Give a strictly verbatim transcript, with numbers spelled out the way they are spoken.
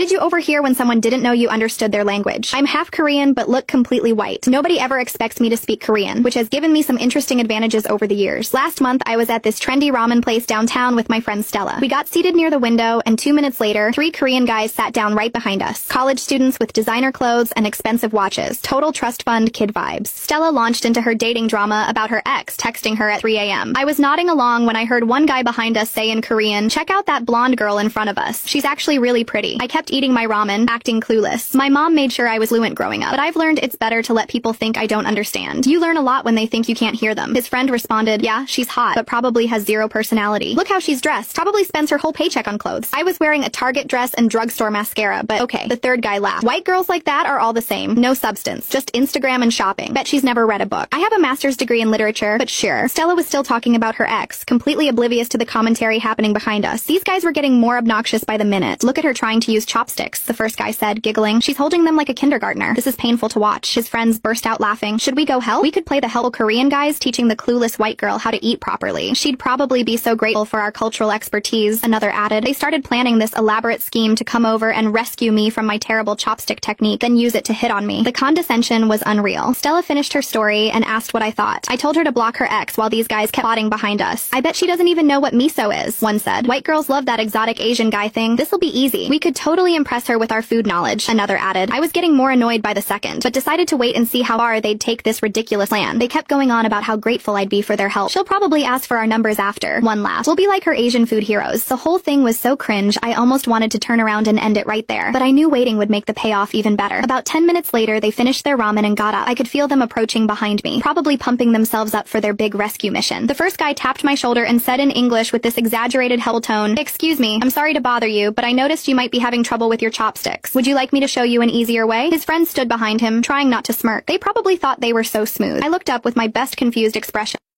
did you overhear when someone didn't know you understood their language? I'm half Korean but look completely white. Nobody ever expects me to speak Korean, which has given me some interesting advantages over the years. Last month, I was at this trendy ramen place downtown with my friend Stella. We got seated near the window, and two minutes later, three Korean guys sat down right behind us. College students with designer clothes and expensive watches. Total trust fund kid vibes. Stella launched into her dating drama about her ex texting her at three A M I was nodding along when I heard one guy behind us say in Korean, "Check out that blonde girl in front of us. She's actually really pretty." I kept eating my ramen, acting clueless. My mom made sure I was fluent growing up, but I've learned it's better to let people think I don't understand. You learn a lot when they think you can't hear them. His friend responded, "Yeah, she's hot, but probably has zero personality. Look how she's dressed. Probably spends her whole paycheck on clothes." I was wearing a Target dress and drugstore mascara, but okay. The third guy laughed. "White girls like that are all the same. No substance. Just Instagram and shopping. Bet she's never read a book." I have a master's degree in literature, but sure. Stella was still talking about her ex, completely oblivious to the commentary happening behind us. These guys were getting more obnoxious by the minute. "Look at her trying to use chopsticks," the first guy said, giggling. "She's holding them like a kindergartner. This is painful to watch." His friends burst out laughing. "Should we go help? We could play the helpful Korean guys teaching the clueless white girl how to eat properly. She'd probably be so grateful for our cultural expertise," another added. They started planning this elaborate scheme to come over and rescue me from my terrible chopstick technique, then use it to hit on me. The condescension was unreal. Stella finished her story and asked what I thought. I told her to block her ex while these guys kept plotting behind us. "I bet she doesn't even know what miso is," one said. "White girls love that exotic Asian guy thing. This'll be easy. We could totally impress her with our food knowledge," another added. I was getting more annoyed by the second, but decided to wait and see how far they'd take this ridiculous plan. They kept going on about how grateful I'd be for their help. "She'll probably ask for our numbers after," one laughed. "We'll be like her Asian food heroes." The whole thing was so cringe, I almost wanted to turn around and end it right there, but I knew waiting would make the payoff even better. About ten minutes later, they finished their ramen and got up. I could feel them approaching behind me, probably pumping themselves up for their big rescue mission. The first guy tapped my shoulder and said in English with this exaggerated helpful tone, "Excuse me, I'm sorry to bother you, but I noticed you might be having trouble with your chopsticks. Would you like me to show you an easier way?" His friends stood behind him, trying not to smirk. They probably thought they were so smooth. I looked up with my best confused expression.